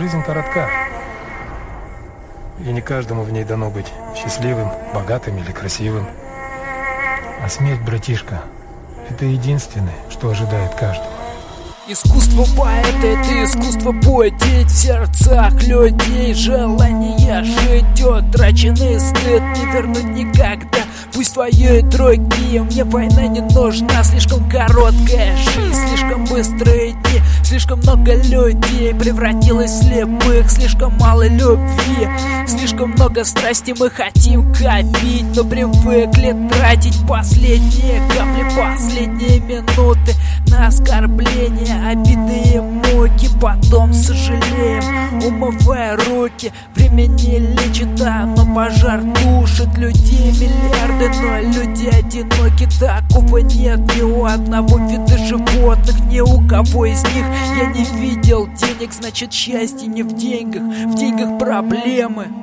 жизнь коротка, и не каждому в ней дано быть счастливым, богатым или красивым. А смерть, братишка, это единственное, что ожидает каждого. Искусство поэта — это искусство будить в сердцах людей желание жить, утраченный стыд не вернуть никогда. Пусть воюют другие, мне война не нужна. Слишком короткая жизнь, слишком быстрые дни, слишком много людей превратилось в слепых, слишком мало любви, слишком много страсти мы хотим копить, но привыкли тратить последние капли, последние минуты на оскорбления, обиды и муки. Потом сожалеем, умывая руки. Время не лечит, но пожар душит людей миллиарды, но люди одиноки. Такого нет ни у одного вида животных, ни у кого из них я не видел денег. Значит, счастье не в деньгах проблемы.